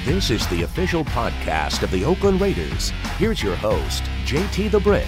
This is the official podcast of the Oakland Raiders. Here's your host, JT the Brick.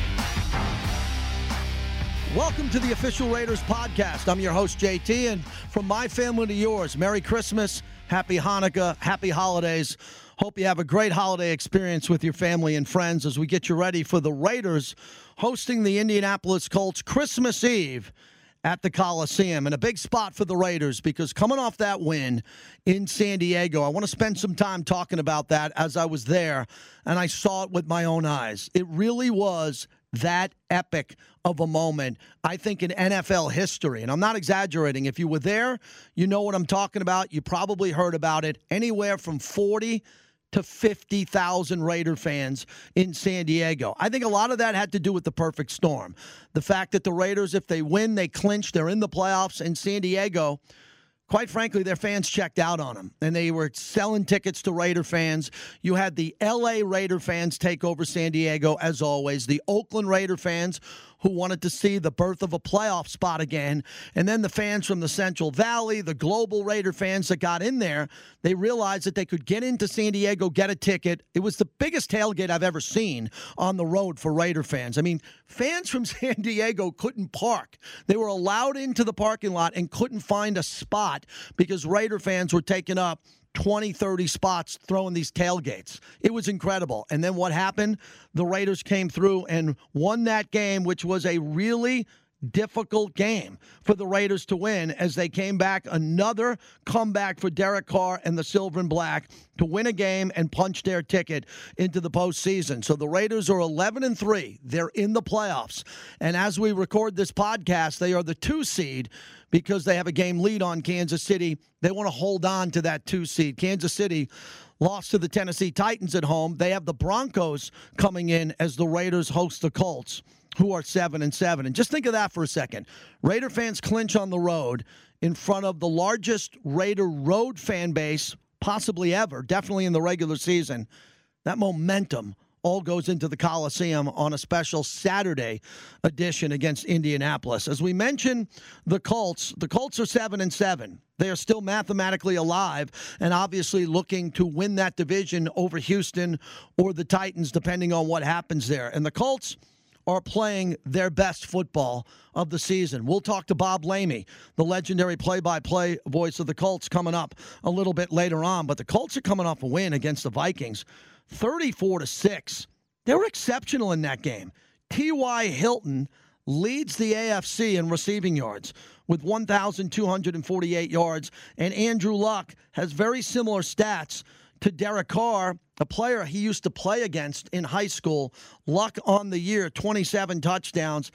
Welcome to the official Raiders podcast. I'm your host, JT, and from my family to yours, Merry Christmas, Happy Hanukkah, Happy Holidays. Hope you have a great holiday experience with your family and friends as we get you ready for the Raiders hosting the Indianapolis Colts Christmas Eve at the Coliseum. And a big spot for the Raiders because coming off that win in San Diego, I want to spend some time talking about that as I was there and I saw it with my own eyes. It really was that epic of a moment, I think, in NFL history. And I'm not exaggerating. If you were there, you know what I'm talking about. You probably heard about it. Anywhere from 40 to 50,000 Raider fans in San Diego. I think a lot of that had to do with the perfect storm. The fact that the Raiders, if they win, they clinch, they're in the playoffs. In San Diego, quite frankly, their fans checked out on them, and they were selling tickets to Raider fans. You had the L.A. Raider fans take over San Diego, as always. The Oakland Raider fans who wanted to see the birth of a playoff spot again. And then the fans from the Central Valley, the global Raider fans that got in there, they realized that they could get into San Diego, get a ticket. It was the biggest tailgate I've ever seen on the road for Raider fans. I mean, fans from San Diego couldn't park. They were allowed into the parking lot and couldn't find a spot because Raider fans were taking up 20, 30 spots throwing these tailgates. It was incredible. And then what happened? The Raiders came through and won that game, which was a really difficult game for the Raiders to win as they came back. Another comeback for Derek Carr and the Silver and Black to win a game and punch their ticket into the postseason. So the Raiders are 11-3. They're in the playoffs. And as we record this podcast, they are the 2 seed because they have a game lead on Kansas City. They want to hold on to that 2 seed. Kansas City lost to the Tennessee Titans at home. They have the Broncos coming in as the Raiders host the Colts, who are 7-7. And just think of that for a second. Raider fans clinch on the road in front of the largest Raider road fan base possibly ever, definitely in the regular season. That momentum all goes into the Coliseum on a special Saturday edition against Indianapolis. As we mentioned, the Colts are 7-7. They are still mathematically alive and obviously looking to win that division over Houston or the Titans, depending on what happens there. And the Colts are playing their best football of the season. We'll talk to Bob Lamey, the legendary play-by-play voice of the Colts, coming up a little bit later on. But the Colts are coming off a win against the Vikings, 34-6. They were exceptional in that game. T.Y. Hilton leads the AFC in receiving yards with 1,248 yards, and Andrew Luck has very similar stats to Derek Carr, a player he used to play against in high school. Luck on the year, 27 touchdowns,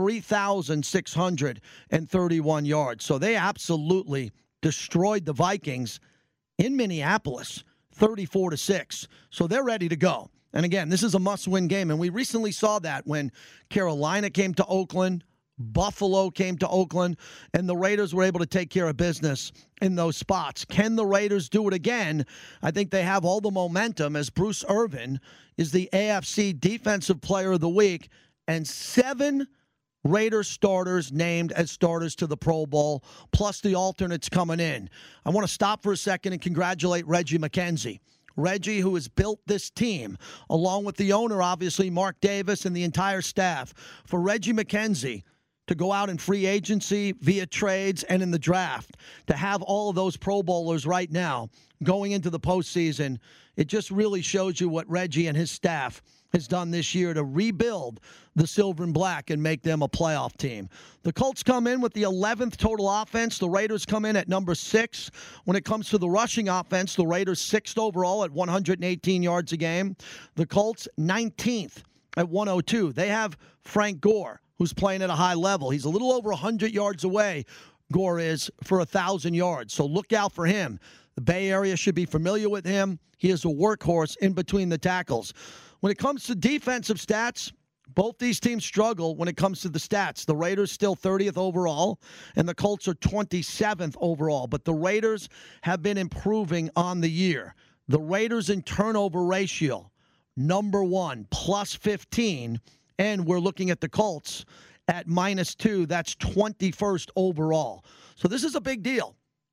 3,631 yards. So they absolutely destroyed the Vikings in Minneapolis, 34-6. So they're ready to go. And again, this is a must-win game. And we recently saw that when Carolina came to Oakland, Buffalo came to Oakland, and the Raiders were able to take care of business in those spots. Can the Raiders do it again? I think they have all the momentum as Bruce Irvin is the AFC Defensive Player of the Week, and 7 Raiders starters named as starters to the Pro Bowl, plus the alternates coming in. I want to stop for a second and congratulate Reggie McKenzie. Reggie, who has built this team, along with the owner, obviously, Mark Davis, and the entire staff. For Reggie McKenzie to go out in free agency, via trades, and in the draft, to have all of those Pro Bowlers right now going into the postseason, it just really shows you what Reggie and his staff has done this year to rebuild the Silver and Black and make them a playoff team. The Colts come in with the 11th total offense. The Raiders come in at number 6. When it comes to the rushing offense, the Raiders 6th overall at 118 yards a game. The Colts 19th at 102. They have Frank Gore, who's playing at a high level. He's a little over 100 yards away, Gore is, for 1,000 yards. So look out for him. The Bay Area should be familiar with him. He is a workhorse in between the tackles. When it comes to defensive stats, both these teams struggle when it comes to the stats. The Raiders still 30th overall, and the Colts are 27th overall. But the Raiders have been improving on the year. The Raiders in turnover ratio, number 1, plus 15. And we're looking at the Colts at -2. That's 21st overall. So this is a big deal.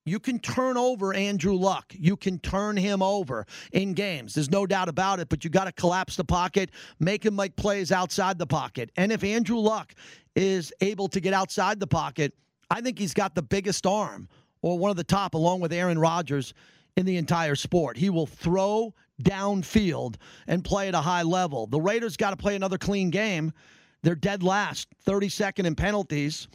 You can turn over Andrew Luck. You can turn him over in games. There's no doubt about it, but you got to collapse the pocket, make him make plays outside the pocket. And if Andrew Luck is able to get outside the pocket, I think he's got the biggest arm, or one of the top, along with Aaron Rodgers, in the entire sport. He will throw downfield and play at a high level. The Raiders got to play another clean game. They're dead last, 32nd in penalties.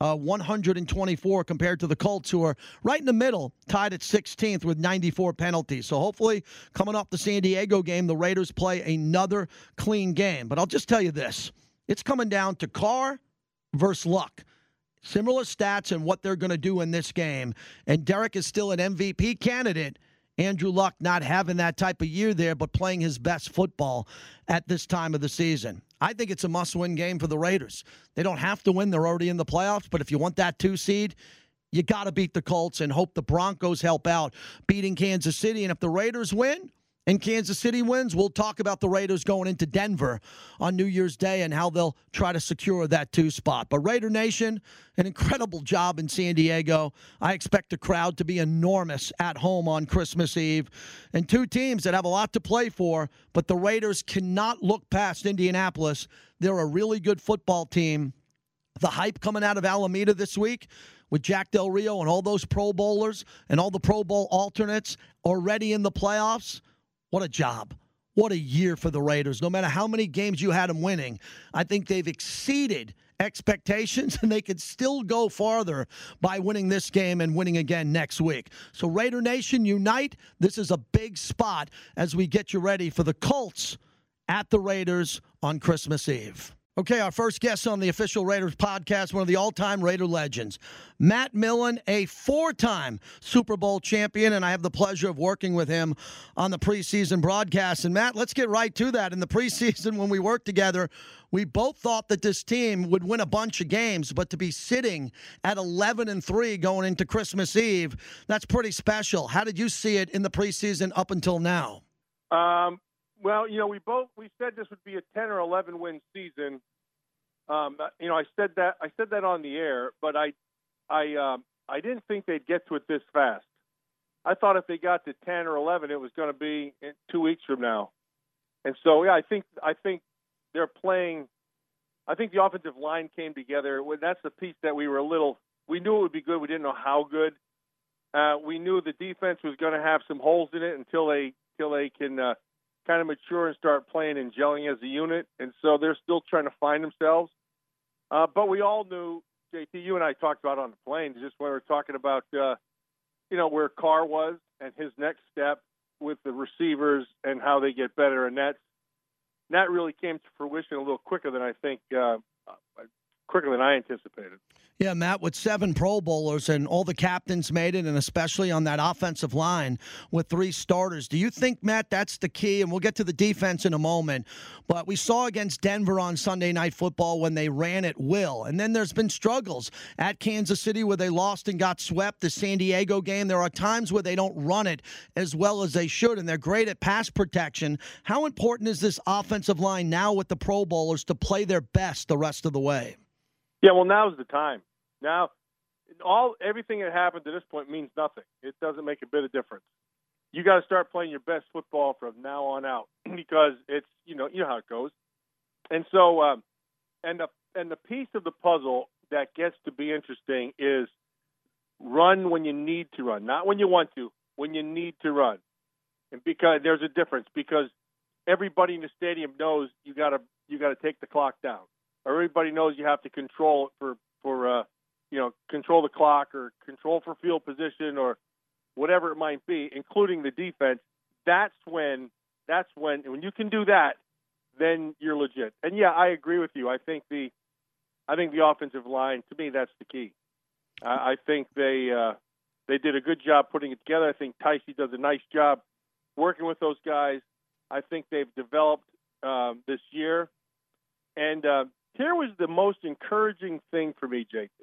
124 compared to the Colts, who are right in the middle, tied at 16th with 94 penalties. So hopefully, coming off the San Diego game, the Raiders play another clean game. But I'll just tell you this. It's coming down to Carr versus Luck. Similar stats and what they're going to do in this game. And Derek is still an MVP candidate. Andrew Luck not having that type of year there, but playing his best football at this time of the season. I think it's a must-win game for the Raiders. They don't have to win. They're already in the playoffs. But if you want that 2 seed, you got to beat the Colts and hope the Broncos help out beating Kansas City. And if the Raiders win and Kansas City wins, we'll talk about the Raiders going into Denver on New Year's Day and how they'll try to secure that 2 spot. But Raider Nation, an incredible job in San Diego. I expect the crowd to be enormous at home on Christmas Eve. And 2 teams that have a lot to play for, but the Raiders cannot look past Indianapolis. They're a really good football team. The hype coming out of Alameda this week with Jack Del Rio and all those Pro Bowlers and all the Pro Bowl alternates already in the playoffs. What a job. What a year for the Raiders. No matter how many games you had them winning, I think they've exceeded expectations, and they could still go farther by winning this game and winning again next week. So Raider Nation, unite. This is a big spot as we get you ready for the Colts at the Raiders on Christmas Eve. Okay, our first guest on the Official Raiders podcast, one of the all-time Raider legends, Matt Millen, a 4-time Super Bowl champion, and I have the pleasure of working with him on the preseason broadcast. And, Matt, let's get right to that. In the preseason, when we worked together, we both thought that this team would win a bunch of games, but to be sitting at 11-3 going into Christmas Eve, that's pretty special. How did you see it in the preseason up until now? Well, we said this would be a 10 or 11 win season. I said that on the air, but I didn't think they'd get to it this fast. I thought if they got to 10 or 11, it was going to be 2 weeks from now. And so, yeah, I think they're playing. I think the offensive line came together. That's the piece that we knew it would be good. We didn't know how good. We knew the defense was going to have some holes in it until they can kind of mature and start playing and gelling as a unit. And so they're still trying to find themselves. But we all knew, JT, you and I talked about on the plane, just when we were talking about, where Carr was and his next step with the receivers and how they get better. And that really came to fruition a little quicker than I think, quicker than I anticipated. Yeah, Matt, with 7 Pro Bowlers and all the captains made it, and especially on that offensive line with 3 starters, do you think, Matt, that's the key? And we'll get to the defense in a moment. But we saw against Denver on Sunday Night Football when they ran at will. And then there's been struggles at Kansas City where they lost and got swept. The San Diego game, there are times where they don't run it as well as they should, and they're great at pass protection. How important is this offensive line now with the Pro Bowlers to play their best the rest of the way? Yeah, well, now's the time. Now, everything that happened to this point means nothing. It doesn't make a bit of difference. You got to start playing your best football from now on out because it's you know how it goes. And so, and the piece of the puzzle that gets to be interesting is run when you need to run, not when you want to, when you need to run. And because there's a difference, because everybody in the stadium knows you got to take the clock down. Everybody knows you have to control it for control the clock or control for field position or whatever it might be, including the defense. That's when you can do that, then you're legit. And yeah, I agree with you. I think the offensive line, to me, that's the key. I think they did a good job putting it together. I think Ticey does a nice job working with those guys. I think they've developed this year. And here was the most encouraging thing for me, JT.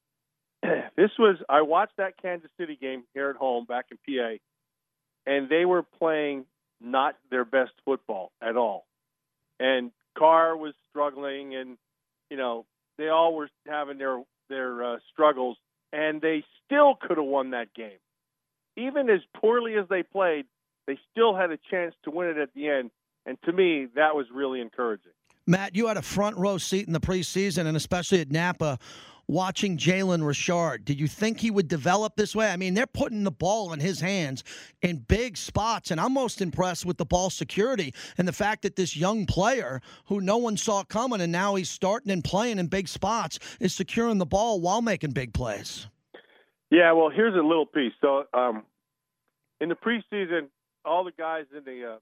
I watched that Kansas City game here at home back in PA, and they were playing not their best football at all. And Carr was struggling, and they all were having their struggles. and they still could have won that game. Even as poorly as they played, they still had a chance to win it at the end. And to me, that was really encouraging. Matt, you had a front row seat in the preseason, and especially at Napa, watching Jalen Richard. Did you think he would develop this way? I mean, they're putting the ball in his hands in big spots, and I'm most impressed with the ball security and the fact that this young player who no one saw coming, and now he's starting and playing in big spots, is securing the ball while making big plays. Yeah, well, here's a little piece. So in the preseason, all the guys in the,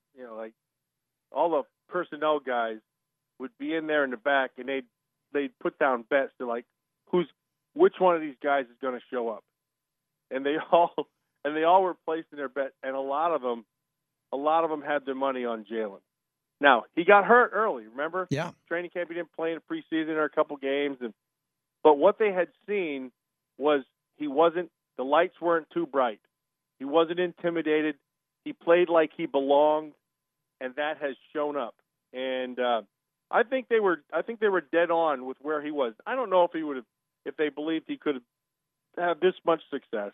all the personnel guys would be in there in the back, and they'd put down bets to which one of these guys is going to show up, and they all were placing their bet, and a lot of them had their money on Jalen. Now he got hurt early. Remember? Yeah. Training camp, he didn't play in the preseason or a couple games, but what they had seen was the lights weren't too bright. He wasn't intimidated. He played like he belonged, and that has shown up. And I think they were dead on with where he was. I don't know if they believed he could have this much success.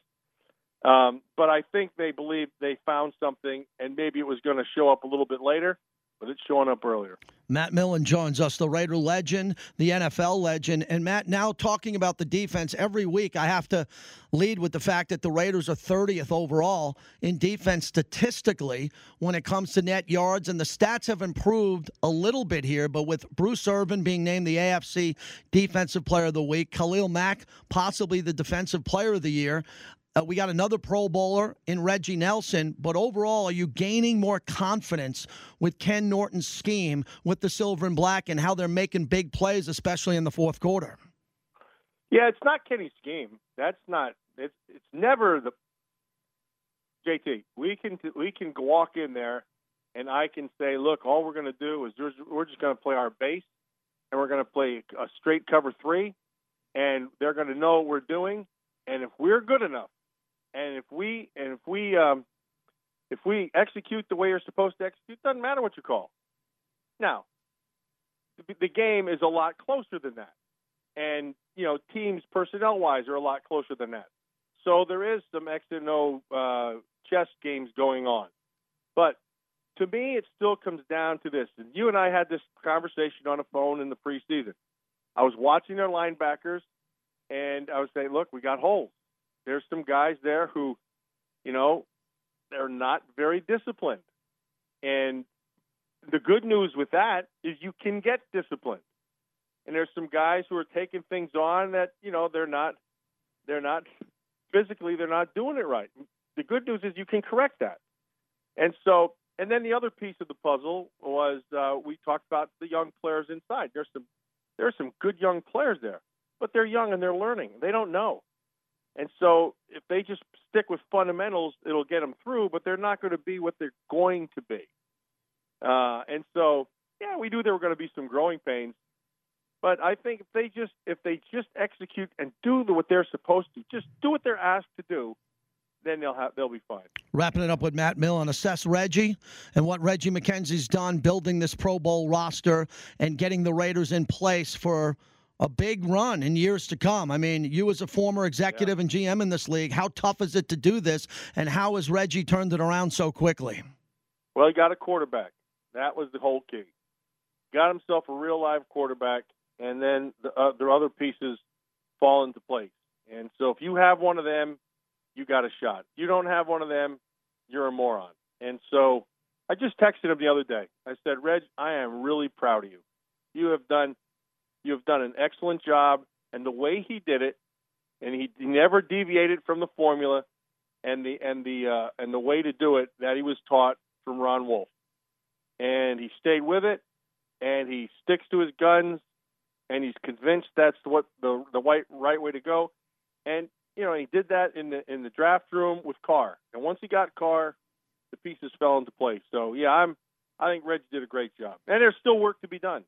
But I think they believed they found something, and maybe it was going to show up a little bit later, but it's showing up earlier. Matt Millen joins us, the Raider legend, the NFL legend. And, Matt, now talking about the defense, every week I have to lead with the fact that the Raiders are 30th overall in defense statistically when it comes to net yards. And the stats have improved a little bit here, but with Bruce Irvin being named the AFC Defensive Player of the Week, Khalil Mack possibly the Defensive Player of the Year, we got another Pro Bowler in Reggie Nelson, but overall, are you gaining more confidence with Ken Norton's scheme with the Silver and Black and how they're making big plays, especially in the fourth quarter? Yeah, it's not Kenny's scheme. That's not. It's never the JT. We can walk in there, and I can say, look, all we're going to do is we're just going to play our base, and we're going to play a straight cover 3, and they're going to know what we're doing, and if we're good enough. And if we execute the way you're supposed to execute, it doesn't matter what you call. Now, the game is a lot closer than that, and teams personnel-wise are a lot closer than that. So there is some X and O chess games going on. But to me, it still comes down to this. And you and I had this conversation on the phone in the preseason. I was watching their linebackers, and I was saying, look, we got holes. There's some guys there who, they're not very disciplined. And the good news with that is you can get disciplined. And there's some guys who are taking things on that, they're not physically, they're not doing it right. The good news is you can correct that. And then the other piece of the puzzle was we talked about the young players inside. There are some good young players there, but they're young and they're learning. They don't know. And so if they just stick with fundamentals, it'll get them through, but they're not going to be what they're going to be. And so, yeah, we knew there were going to be some growing pains. But I think if they just execute and do what they're supposed to, just do what they're asked to do, then they'll be fine. Wrapping it up with Matt Millen, assess Reggie and what Reggie McKenzie's done building this Pro Bowl roster and getting the Raiders in place for a big run in years to come. I mean, you as a former executive and GM in this league, how tough is it to do this, and how has Reggie turned it around so quickly? Well, he got a quarterback. That was the whole key. Got himself a real live quarterback, and then the other pieces fall into place. And so if you have one of them, you got a shot. If you don't have one of them, you're a moron. And so I just texted him the other day. I said, Reg, I am really proud of you. You have done an excellent job, and the way he did it, and he never deviated from the formula and the way to do it that he was taught from Ron Wolf. And he stayed with it, and he sticks to his guns, and he's convinced that's what the right way to go. And he did that in the draft room with Carr. And once he got Carr, the pieces fell into place. So yeah, I think Reggie did a great job. And there's still work to be done.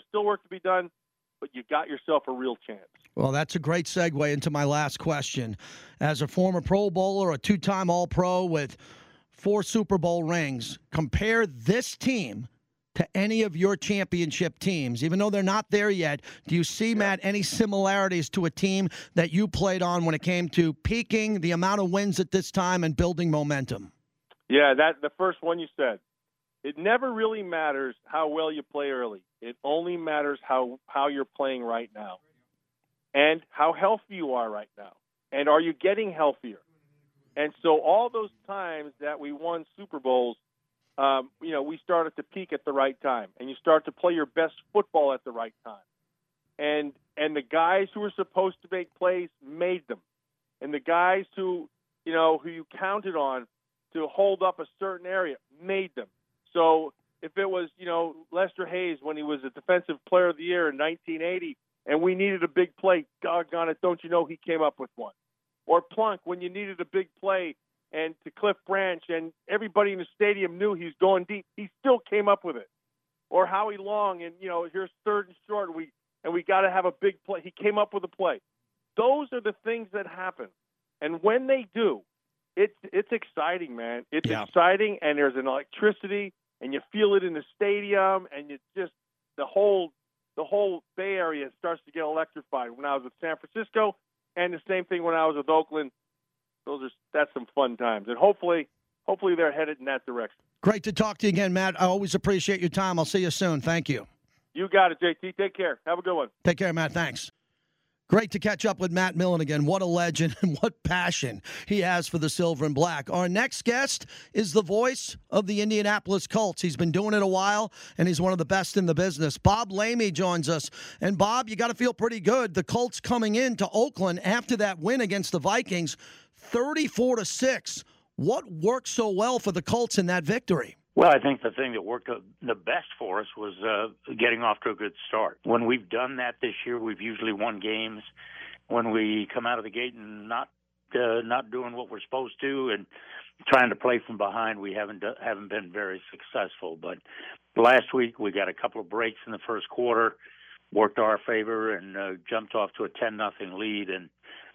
But you got yourself a real chance. Well, that's a great segue into my last question. As a former Pro Bowler, a two-time All-Pro with 4 Super Bowl rings, compare this team to any of your championship teams, even though they're not there yet? Do you see, Matt, any similarities to a team that you played on when it came to peaking, the amount of wins at this time, and building momentum? Yeah, that the first one you said. It never really matters how well you play early. It only matters how you're playing right now and how healthy you are right now. And are you getting healthier? And so all those times that we won Super Bowls, we started to peak at the right time, and you start to play your best football at the right time. And the guys who were supposed to make plays made them. And the guys who you counted on to hold up a certain area made them. So if it was, Lester Hayes when he was a Defensive Player of the Year in 1980 and we needed a big play, doggone it, don't you know he came up with one? Or Plunk when you needed a big play and to Cliff Branch and everybody in the stadium knew he was going deep, he still came up with it. Or Howie Long and, here's third and short and we got to have a big play. He came up with a play. Those are the things that happen. And when they do, it's exciting, man. It's exciting, and there's an electricity, and you feel it in the stadium, and you just the whole Bay Area starts to get electrified. When I was with San Francisco, and the same thing when I was with Oakland, that's some fun times, and hopefully they're headed in that direction. Great to talk to you again, Matt. I always appreciate your time. I'll see you soon. Thank you. You got it, JT. Take care. Have a good one. Take care, Matt. Thanks. Great to catch up with Matt Millen again. What a legend and what passion he has for the silver and black. Our next guest is the voice of the Indianapolis Colts. He's been doing it a while, and he's one of the best in the business. Bob Lamey joins us. And, Bob, you got to feel pretty good. The Colts coming into Oakland after that win against the Vikings, 34-6. What worked so well for the Colts in that victory? Well, I think the thing that worked the best for us was getting off to a good start. When we've done that this year, we've usually won games. When we come out of the gate and not doing what we're supposed to and trying to play from behind, we haven't been very successful. But last week we got a couple of breaks in the first quarter, worked our favor, and jumped off to a 10-0 lead. And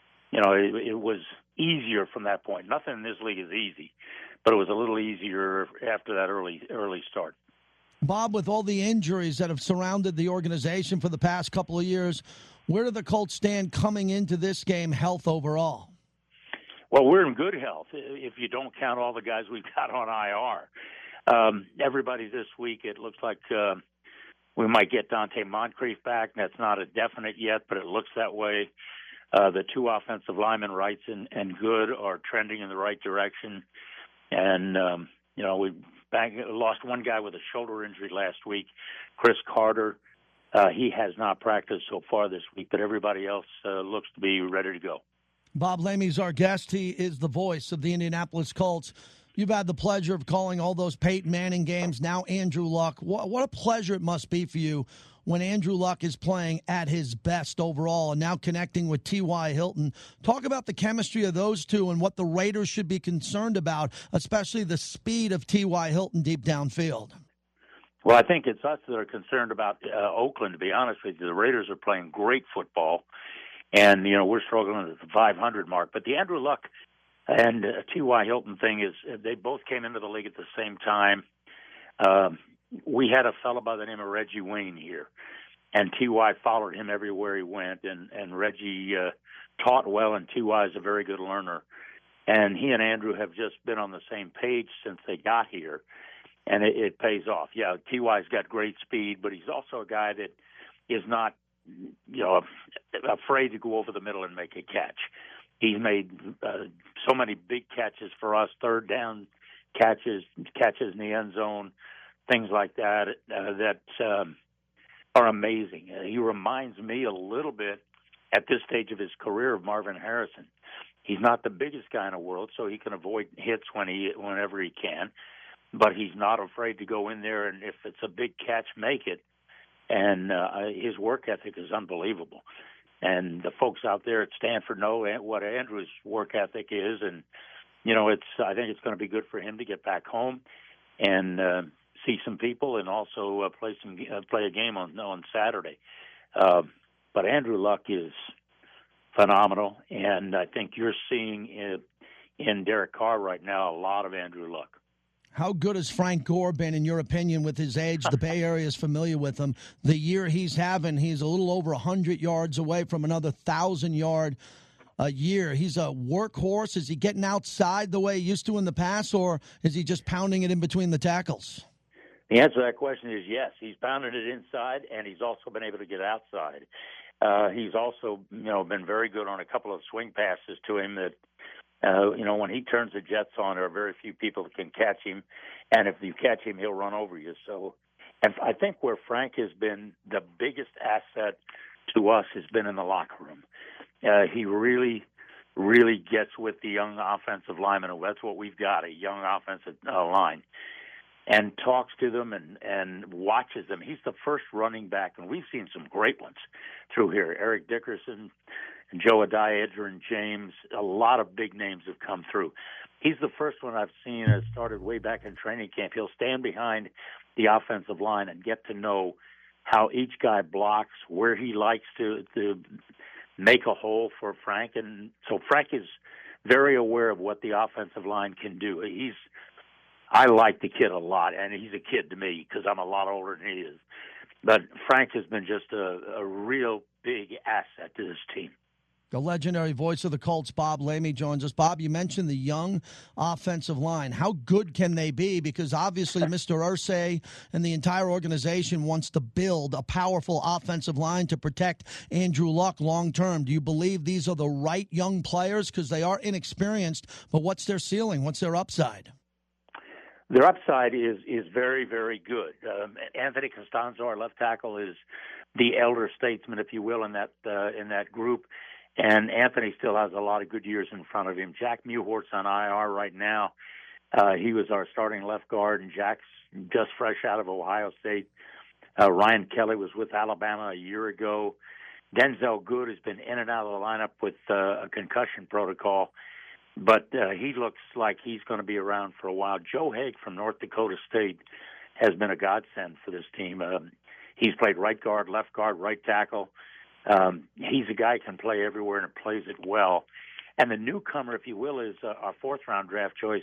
it was easier from that point. Nothing in this league is easy, but it was a little easier after that early start. Bob, with all the injuries that have surrounded the organization for the past couple of years, where do the Colts stand coming into this game, health overall? Well, we're in good health if you don't count all the guys we've got on IR. Everybody this week, it looks like we might get Dante Moncrief back. That's not a definite yet, but it looks that way. The two offensive linemen, Wrights and Good, are trending in the right direction. And, we lost one guy with a shoulder injury last week, Chris Carter. He has not practiced so far this week, but everybody else looks to be ready to go. Bob Lamey's our guest. He is the voice of the Indianapolis Colts. You've had the pleasure of calling all those Peyton Manning games, now Andrew Luck. What a pleasure it must be for you when Andrew Luck is playing at his best overall and now connecting with T.Y. Hilton. Talk about the chemistry of those two and what the Raiders should be concerned about, especially the speed of T.Y. Hilton deep downfield. Well, I think it's us that are concerned about Oakland, to be honest with you. The Raiders are playing great football, and, we're struggling at the 500 mark. But the Andrew Luck and T.Y. Hilton thing is they both came into the league at the same time. We had a fellow by the name of Reggie Wayne here, and T.Y. followed him everywhere he went, and Reggie taught well, and T.Y. is a very good learner. And he and Andrew have just been on the same page since they got here, and it pays off. Yeah, T.Y.'s got great speed, but he's also a guy that is not, afraid to go over the middle and make a catch. He's made so many big catches for us, third down catches in the end zone, things like that are amazing. He reminds me a little bit at this stage of his career of Marvin Harrison. He's not the biggest guy in the world, so he can avoid hits whenever he can, but he's not afraid to go in there, and if it's a big catch, make it. And his work ethic is unbelievable. And the folks out there at Stanford know what Andrew's work ethic is, and I think it's going to be good for him to get back home and see some people, and also play a game on Saturday. But Andrew Luck is phenomenal, and I think you're seeing in Derek Carr right now a lot of Andrew Luck. How good has Frank Gore been, in your opinion, with his age? The Bay Area is familiar with him. The year he's having, he's a little over 100 yards away from another 1,000-yard a year. He's a workhorse. Is he getting outside the way he used to in the past, or is he just pounding it in between the tackles? The answer to that question is yes. He's pounded it inside, and he's also been able to get outside. He's also, been very good on a couple of swing passes to him that, when he turns the jets on, there are very few people that can catch him. And if you catch him, he'll run over you. So, and I think where Frank has been the biggest asset to us has been in the locker room. He really, really gets with the young offensive linemen. That's what we've got, a young offensive line. And talks to them and watches them. He's the first running back, and we've seen some great ones through here. Eric Dickerson, and Joe Adai, Edgerrin James, a lot of big names have come through. He's the first one I've seen that started way back in training camp. He'll stand behind the offensive line and get to know how each guy blocks, where he likes to make a hole for Frank. And so Frank is very aware of what the offensive line can do. I like the kid a lot, and he's a kid to me because I'm a lot older than he is. But Frank has been just a real big asset to this team. The legendary voice of the Colts, Bob Lamey, joins us. Bob, you mentioned the young offensive line. How good can they be? Because obviously Mr. Irsay and the entire organization wants to build a powerful offensive line to protect Andrew Luck long term. Do you believe these are the right young players? Because they are inexperienced, but what's their ceiling? What's their upside? Their upside is very, very good. Anthony Costanzo, our left tackle, is the elder statesman, if you will, in that group. And Anthony still has a lot of good years in front of him. Jack Mewhort's on IR right now. He was our starting left guard, and Jack's just fresh out of Ohio State. Ryan Kelly was with Alabama a year ago. Denzel Good has been in and out of the lineup with a concussion protocol. But he looks like he's going to be around for a while. Joe Haig from North Dakota State has been a godsend for this team. He's played right guard, right tackle. He's a guy who can play everywhere and plays it well. And the newcomer, if you will, is our fourth-round draft choice,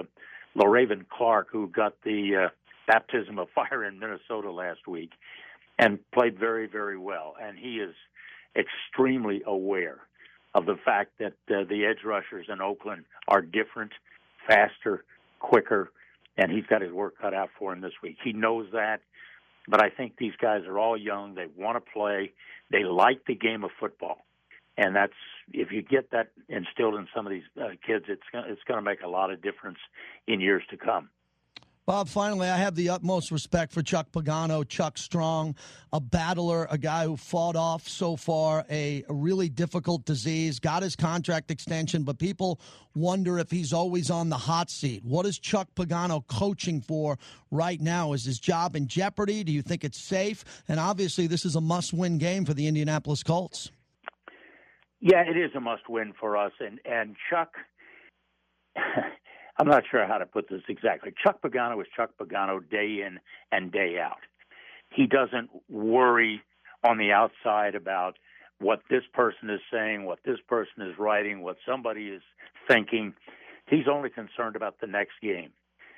LaRaven Clark, who got the baptism of fire in Minnesota last week and played very, very well. And he is extremely aware of the fact that the edge rushers in Oakland are different, faster, quicker, and he's got his work cut out for him this week. He knows that, but I think these guys are all young. They want to play. They like the game of football, and that's if you get that instilled in some of these kids, it's going to make a lot of difference in years to come. Bob, finally, I have the utmost respect for Chuck Pagano, Chuck Strong, a battler, a guy who fought off so far a really difficult disease, got his contract extension, but people wonder if he's always on the hot seat. What is Chuck Pagano coaching for right now? Is his job in jeopardy? Do you think it's safe? And obviously, this is a must-win game for the Indianapolis Colts. Yeah, it is a must-win for us. And Chuck... I'm not sure how to put this exactly. Chuck Pagano is Chuck Pagano day in and day out. He doesn't worry on the outside about what this person is saying, what this person is writing, what somebody is thinking. He's only concerned about the next game.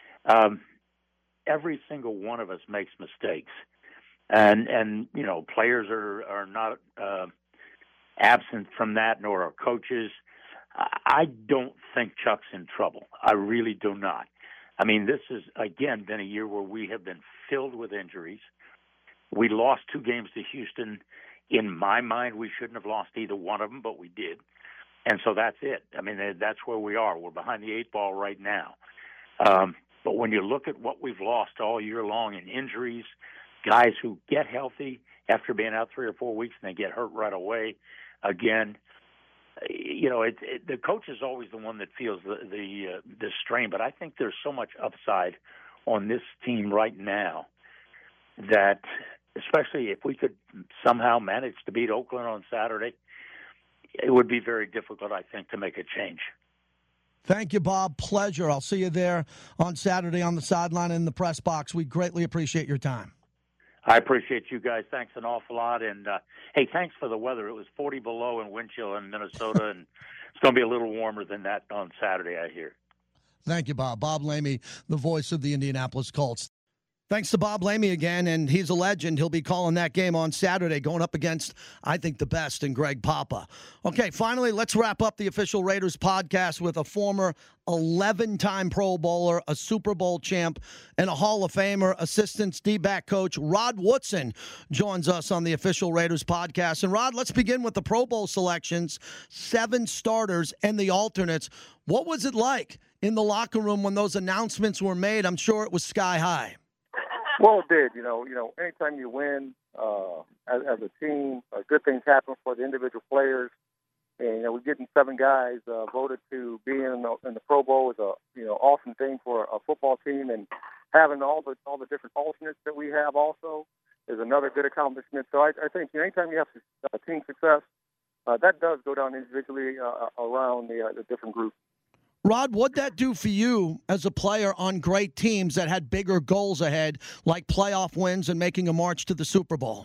Every single one of us makes mistakes. And players are not absent from that, nor are coaches. I don't think Chuck's in trouble. I really do not. I mean, this has, again, been a year where we have been filled with injuries. We lost 2 games to Houston. In my mind, we shouldn't have lost either one of them, but we did. And so that's it. I mean, that's where we are. We're behind the 8 ball right now. But when you look at what we've lost all year long in injuries, guys who get healthy after being out 3 or 4 weeks and they get hurt right away, again, the coach is always the one that feels the strain, but I think there's so much upside on this team right now that, especially if we could somehow manage to beat Oakland on Saturday, it would be very difficult, I think, to make a change. Thank you, Bob. Pleasure. I'll see you there on Saturday on the sideline in the press box. We greatly appreciate your time. I appreciate you guys. Thanks an awful lot. And, hey, thanks for the weather. It was 40 below and wind chill in Minnesota, and it's going to be a little warmer than that on Saturday, I hear. Thank you, Bob. Bob Lamey, the voice of the Indianapolis Colts. Thanks to Bob Lamey again, and he's a legend. He'll be calling that game on Saturday, going up against, I think, the best in Greg Papa. Okay, finally, let's wrap up the Official Raiders podcast with a former 11-time Pro Bowler, a Super Bowl champ, and a Hall of Famer. Assistant D-back coach Rod Woodson joins us on the Official Raiders podcast. And, Rod, let's begin with the Pro Bowl selections, 7 starters and the alternates. What was it like in the locker room when those announcements were made? I'm sure it was sky high. Well, it did. You know, anytime you win as a team, good things happen for the individual players. And we're getting 7 guys voted to be in the Pro Bowl is a awesome thing for a football team, and having all the different alternates that we have also is another good accomplishment. So I think anytime you have team success, that does go down individually around the different groups. Rod, what'd that do for you as a player on great teams that had bigger goals ahead, like playoff wins and making a march to the Super Bowl?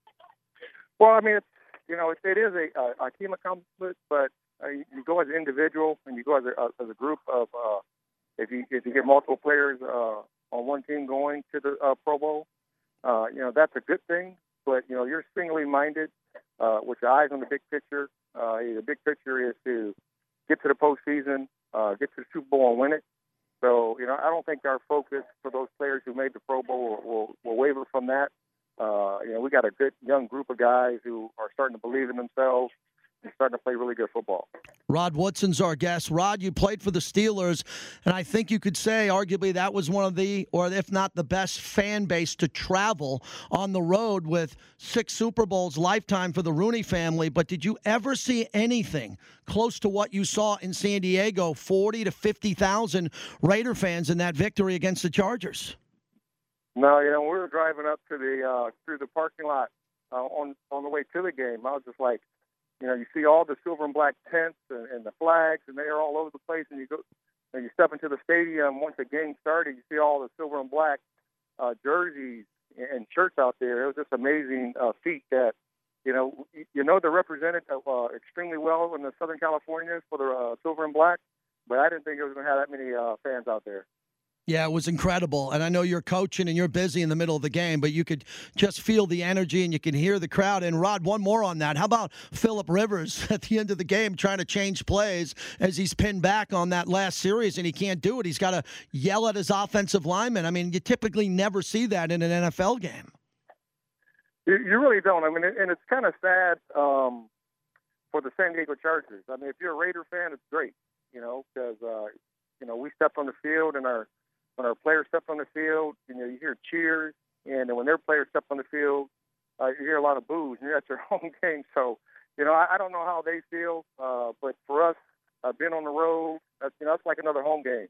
Well, I mean, it is a team accomplishment, but you go as an individual and you go as a group of if you get multiple players on one team going to the Pro Bowl, that's a good thing. But you're singly minded with your eyes on the big picture. The big picture is to get to the postseason. Get to the Super Bowl and win it. So, I don't think our focus for those players who made the Pro Bowl will waver from that. We got a good young group of guys who are starting to believe in themselves and starting to play really good football. Rod Woodson's our guest. Rod, you played for the Steelers, and I think you could say arguably that was one of the, or if not the best fan base to travel on the road with 6 Super Bowls lifetime for the Rooney family. But did you ever see anything close to what you saw in San Diego, 40 to 50,000 Raider fans in that victory against the Chargers? No, we were driving up to through the parking lot on the way to the game. I was just like, you see all the silver and black tents and the flags, and they're all over the place. And you step into the stadium once the game started. You see all the silver and black jerseys and shirts out there. It was just amazing feat that they're represented extremely well in the Southern California for the silver and black, but I didn't think it was going to have that many fans out there. Yeah, it was incredible. And I know you're coaching and you're busy in the middle of the game, but you could just feel the energy and you can hear the crowd. And, Rod, one more on that. How about Phillip Rivers at the end of the game trying to change plays as he's pinned back on that last series and he can't do it? He's got to yell at his offensive lineman. I mean, you typically never see that in an NFL game. You really don't. I mean, and it's kind of sad for the San Diego Chargers. I mean, if you're a Raider fan, it's great, because, we stepped on the field and when our players step on the field, you hear cheers, and when their players step on the field, you hear a lot of boos, and you're at your home game. So, I don't know how they feel, but for us, being on the road, that's like another home game.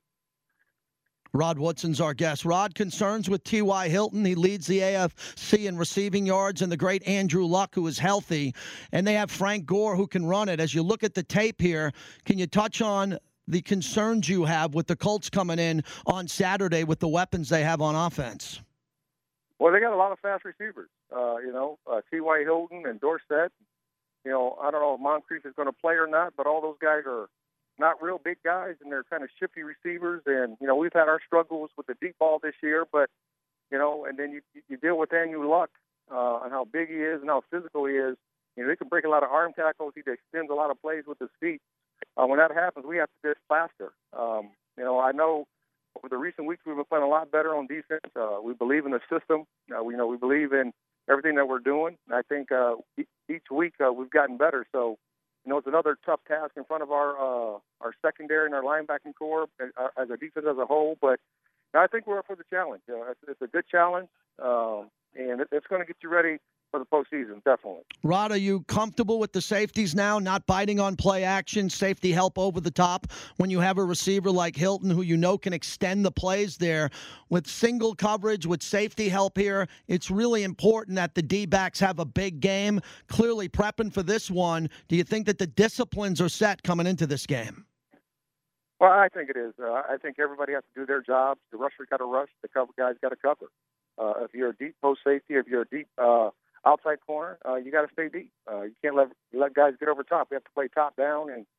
Rod Woodson's our guest. Rod, concerns with T.Y. Hilton. He leads the AFC in receiving yards, and the great Andrew Luck, who is healthy. And they have Frank Gore, who can run it. As you look at the tape here, can you touch on the concerns you have with the Colts coming in on Saturday with the weapons they have on offense? Well, they got a lot of fast receivers. T.Y. Hilton and Dorsett. I don't know if Moncrief is going to play or not, but all those guys are not real big guys, and they're kind of shifty receivers. And, we've had our struggles with the deep ball this year, but, and then you deal with Andrew Luck and how big he is and how physical he is. He can break a lot of arm tackles. He extends a lot of plays with his feet. When that happens, we have to get faster. I know over the recent weeks we've been playing a lot better on defense. We believe in the system. We believe in everything that we're doing. I think each week we've gotten better. So, it's another tough task in front of our secondary and our linebacking core as a defense as a whole. But I think we're up for the challenge. It's a good challenge, and it's going to get you ready for the postseason, definitely. Rod, are you comfortable with the safeties now, not biting on play action, safety help over the top when you have a receiver like Hilton who can extend the plays there with single coverage, with safety help here? It's really important that the D-backs have a big game, clearly prepping for this one. Do you think that the disciplines are set coming into this game? Well, I think it is. I think everybody has to do their jobs. The rusher got to rush. The cover guy's got to cover. If you're a deep post safety, if you're a deep outside corner, you got to stay deep. You can't let guys get over top. We have to play top down, and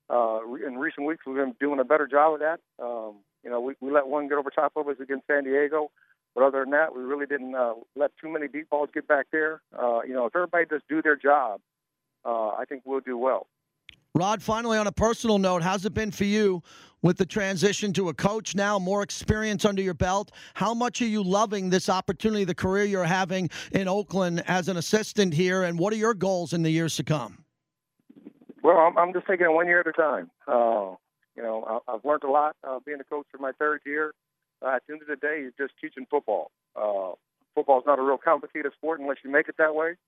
In recent weeks, we've been doing a better job of that. We let one get over top of us against San Diego. But other than that, we really didn't let too many deep balls get back there. If everybody just do their job, I think we'll do well. Rod, finally, on a personal note, how's it been for you with the transition to a coach now, more experience under your belt? How much are you loving this opportunity, the career you're having in Oakland as an assistant here, and what are your goals in the years to come? Well, I'm just taking it 1 year at a time. I've learned a lot being a coach for my third year. At the end of the day, you're just teaching football. Football is not a real complicated sport unless you make it that way.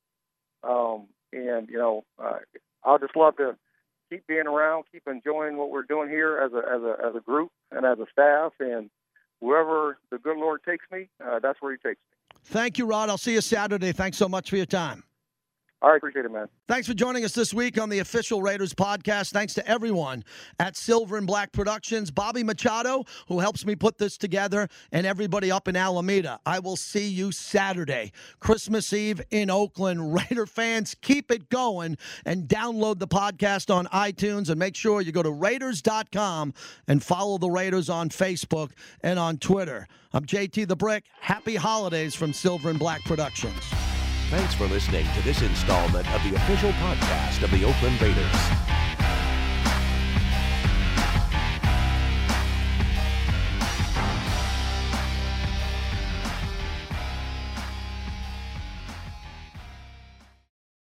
I'll just love to keep being around, keep enjoying what we're doing here as a group and as a staff, and wherever the good Lord takes me, that's where He takes me. Thank you, Rod. I'll see you Saturday. Thanks so much for your time. All right, appreciate it, man. Thanks for joining us this week on the Official Raiders podcast. Thanks to everyone at Silver and Black Productions, Bobby Machado, who helps me put this together, and everybody up in Alameda. I will see you Saturday, Christmas Eve in Oakland. Raider fans, keep it going and download the podcast on iTunes, and make sure you go to Raiders.com and follow the Raiders on Facebook and on Twitter. I'm JT the Brick. Happy holidays from Silver and Black Productions. Thanks for listening to this installment of the official podcast of the Oakland Raiders.